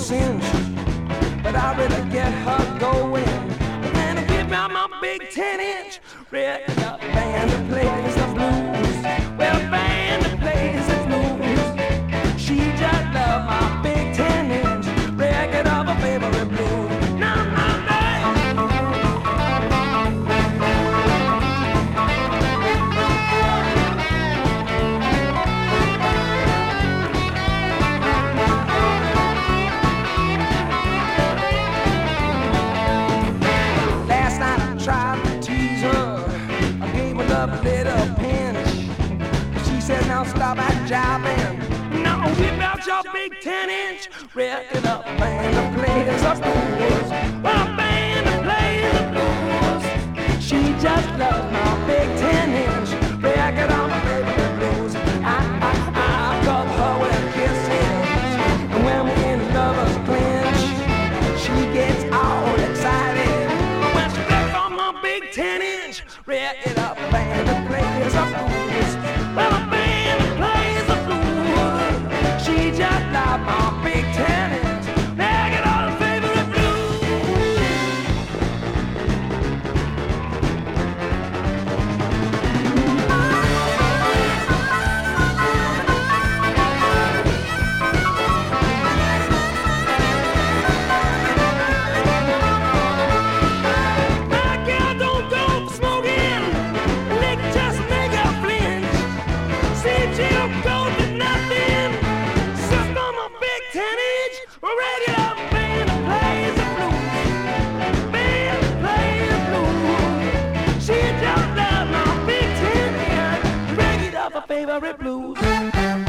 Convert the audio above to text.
cinch, but I really get her going. And I give out my big 10-inch record, band that plays the blues. Well, a band that plays the blues. She just loves my big 10-inch record of her favorite blues. Now, a little pinch. She said, now stop at jobbing. Now whip out your big 10-inch record up, band that plays the blues. Well, a band that plays the blues. She just loves my big 10-inch record on my favorite blues. I cover her with kisses, and when we're in lovers clinch, she gets all excited when she picks on my big 10-inch record up. Band that plays the blues. Well, a band that plays the blues. She just loves my big 10-inch record on her favorite favorite blues.